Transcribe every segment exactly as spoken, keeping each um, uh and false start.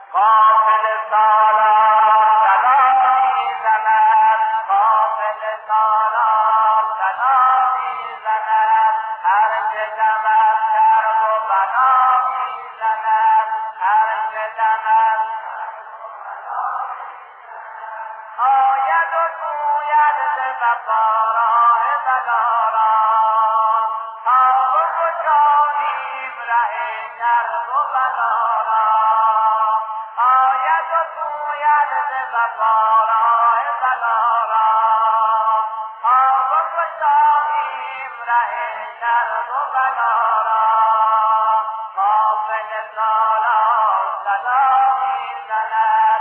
غافل سالار صدا میزند، غافل سالار صدا میزند، هر که دم از کرب و بلا میزند، هر که دم از آید و گوید ز وفا راه بلا را، تا بگشاییم ره کرب و بلا را. آید و گوید ز وفا راه بلا را، تا بگشاییم ره کرب و بلا را. غافل سالار صدا میزند،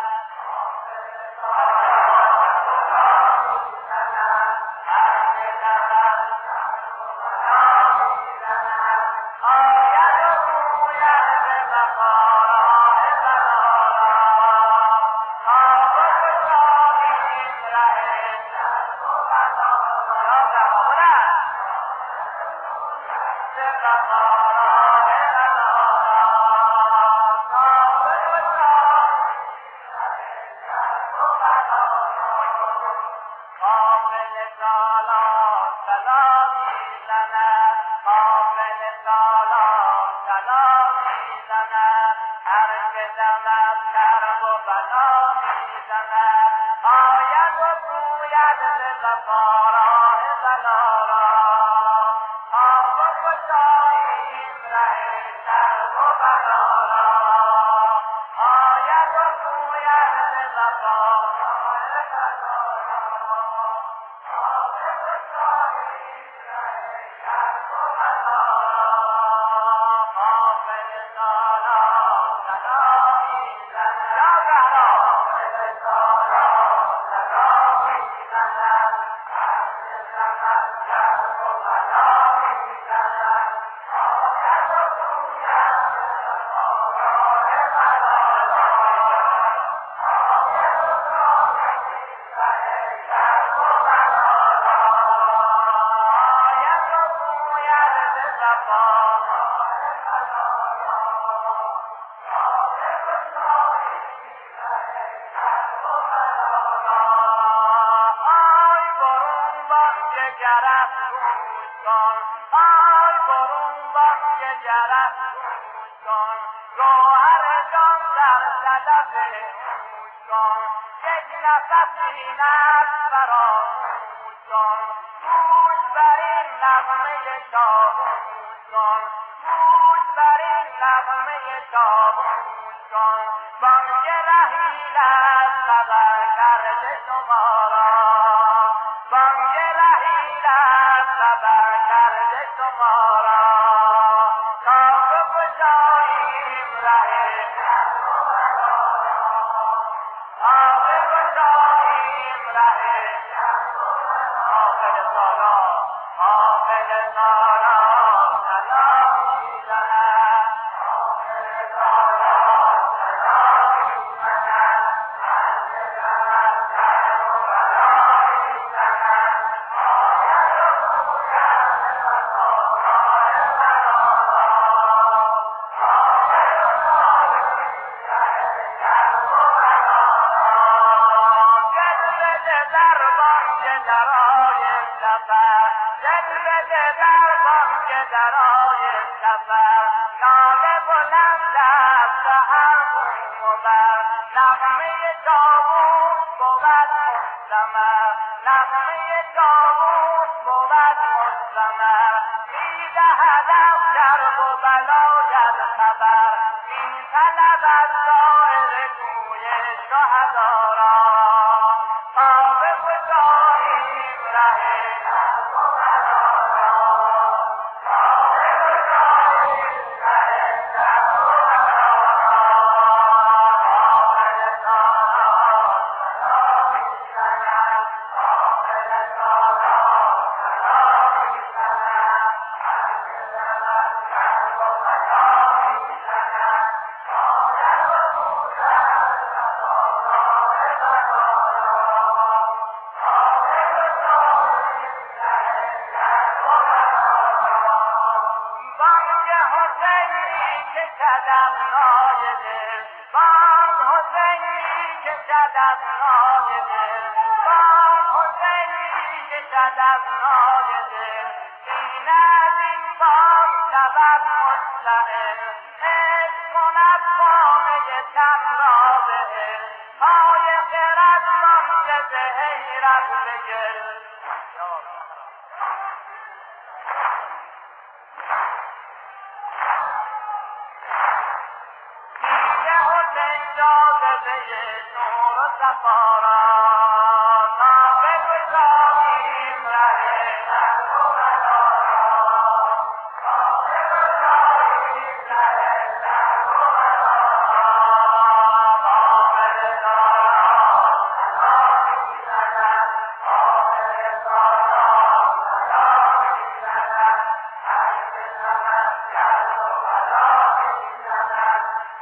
کشد از راه دل بام حسینی کشد از راه دل این از این بام شود مشتعل عشق کند خانه تن را بهل پای خرد مانده به حیرت به گل جاذبه نور و صفا را تا بگشاییم ره درد و بلا را تا بگشاییم ره درد و بلا را قابل داران سلامی زند قابل داران سلامی زند هر که زند درد و بلا می زند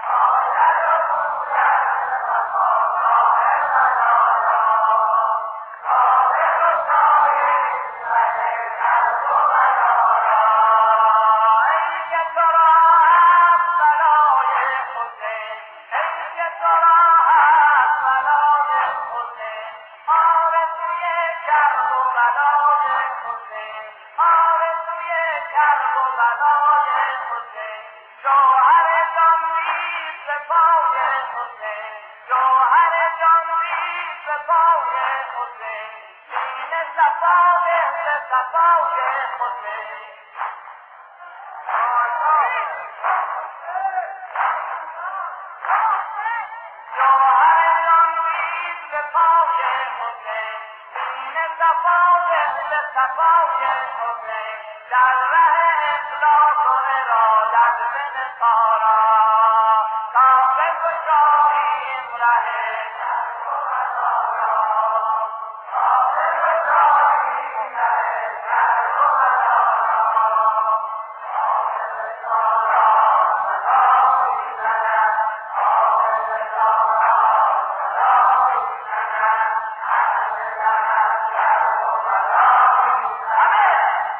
در ره اخلاص و ارادت به نصارا تا بگشاییم ره درد و بلا را تا بگشاییم ره درد و بلا را قابل داران سلامی زند قابل داران سلامی زند هر که زند درد و بلا می زند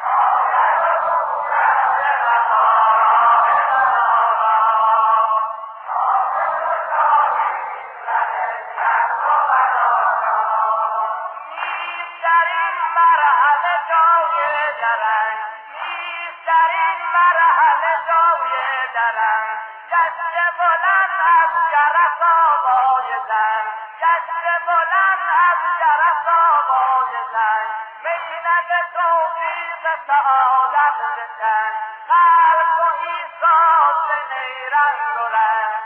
سعادت بکن خلق و ایساس نیرنگ و رنگ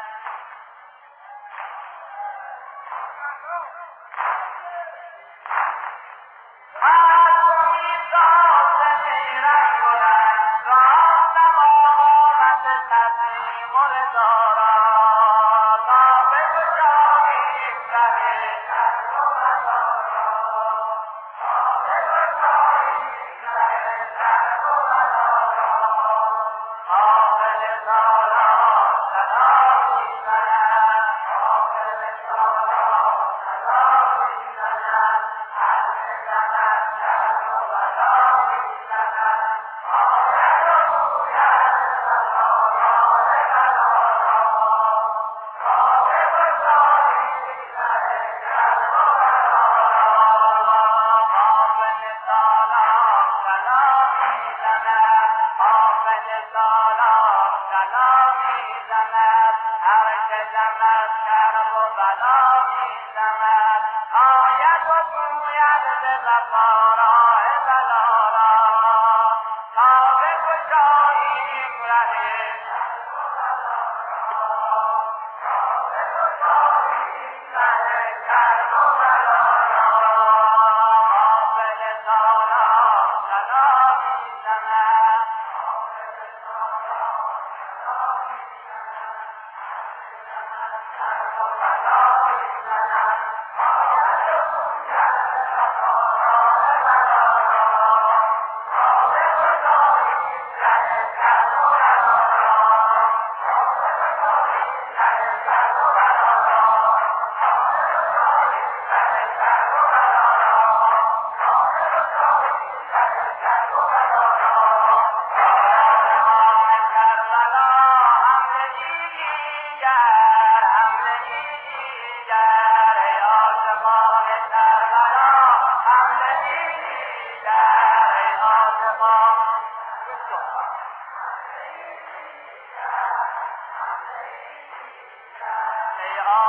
خلق و ایساس نیرنگ و رنگ راست امامت تسلیم و رضا را تا بگشاییم ره درد و بلا را تا بگشاییم ره درد و بلا را قابل داران سلامی زند قابل داران سلامی زند هر که زند درد و بلا می زند آید و گوید صفا راه بلا را تا بگشاییم ره درد و بلا را قابل داران سلامی زند قابل داران سلامی زند هر که زند درد و بلا می زند آید و گوید به وفا راه بلا را تا بگشاییم ره درد و بلا را تا بگشاییم ره درد و بلا را قابل داران سلامی زند قابل داران سلامی زند درد و بلا می زند آید و گوید به وفا راه بلا را تا بگشاییم ره درد و بلا را تا بگشاییم ره درد و بلا را تا بگشاییم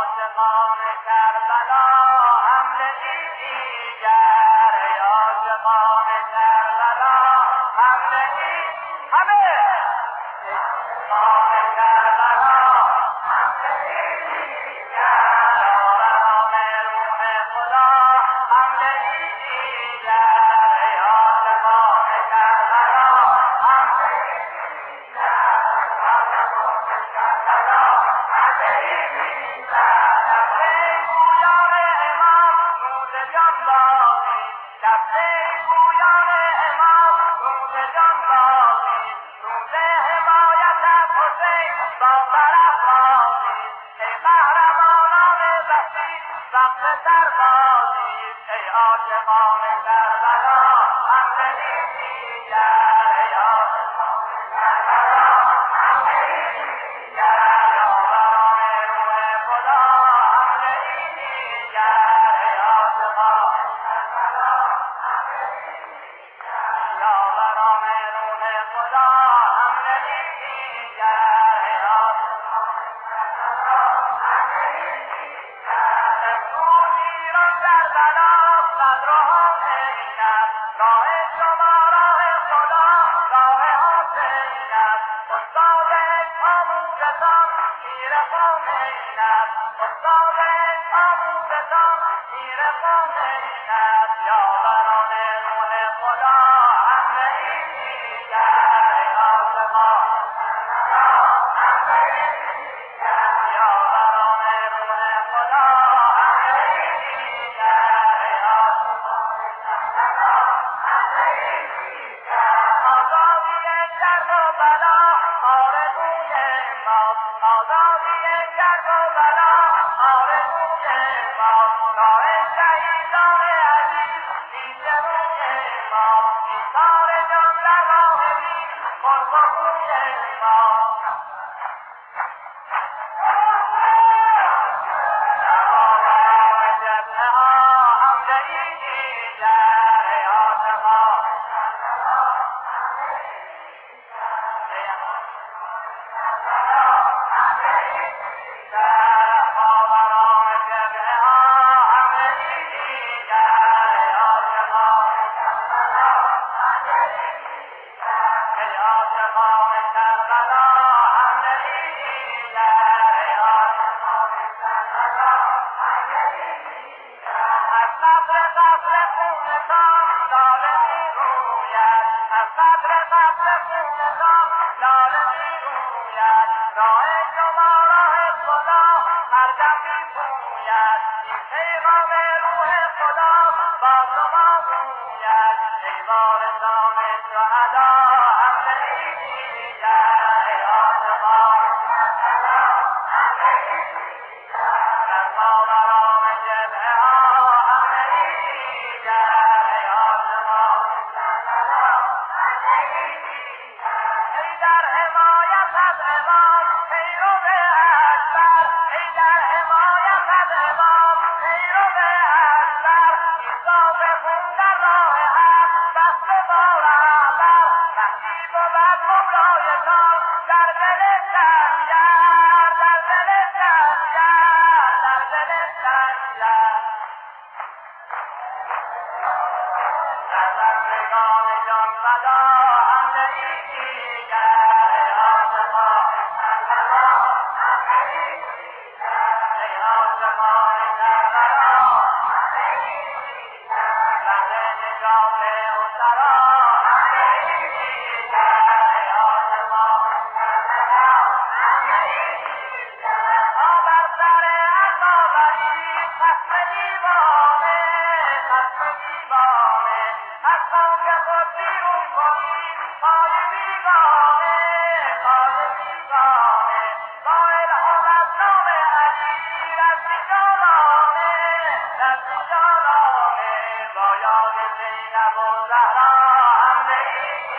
عاشقان کربلا حمله ای دیگر، ای عاشقان کربلا حمله ای همه عاشقان کربلا حمله ای دیگر، برام روح خدا حمله ای دیگر، ای عاشقان کربلا حمله ای عاشقان کربلا حمله ای دیگر، ای عاشقان کربلا حمله ای دیگر، یا برای روح خدا حمله ای دیگر، ای عاشقان کربلا حمله ای دیگر، یا برای روح خدا حمله ای دیگر، ای عاشقان کربلا حمله ای دیگر، امروز ایران کربلا صدر و حسین است، راه شما راه خدا راه حسین است، استاد آموزتان پیر خمین است، استاد آموزتان پیر خمین است، یا بران روح خدا حمله ای دیگر، ای عاشقان کربلا حمله ای دیگر، یا بران روح خدا حمله ای دیگر، ای عاشقان کربلا حمله ای دیگر، آزادی درد و بلا آرزوی ماست، آزادی درد و بلا آرزوی ماست، راه شهیدان عزیز پیش روی ماست، ایثار جان در راه دین خلق و خوی ماست، تمام جبهه ها حمله ای دیگر، ای عاشقان کربلا حمله ای دیگر، خاوران جبهه ها حمله ای دیگر، ای عاشقان کربلا حمله ای دیگر، ای عاشقان کربلا حمله ای دیگر، ای عاشقان کربلا حمله ای دیگر، از قبر قبر خونتان لاله میروید، از قبر قبر خونتان لاله میروید، راه شما راه خدا هر دم میپوید، این پیغام روح خدا با شما گوید، ای وارثان شهدا حمله ای دیگر، ای عاشقان کربلا حمله ای دیگر، در ماوران جبهه ها حمله ای دیگر، ای عاشقان کربلا حمله ای دیگر، ای در حمایت از امام پیرو اکبر، ای در حمایت از امام پیرو اکبر، عیسی به خون در راه حق بسته با رهبر، وقتی بود مولایتان در دل سنگر، در دل سنگر، در دل سنگر، در بندگان جان فدا حمله ای دیگر، ای عاشقان کربلا حمله ای دیگر، ای عاشقان کربلا حمله ای دیگر، لحظه نجات اسرا حمله ای دیگر، ای عاشقان کربلا حمله ای دیگر، تا بر سر عزابری خصم دیوانه، خصم دیوانه، از خاک خود بیرون کنید پای بیگانه، پای بیگانه، با الهام از نام علی رفتی جانانه، رفتی جانانه، با یاد زینب و زهرا حمله ای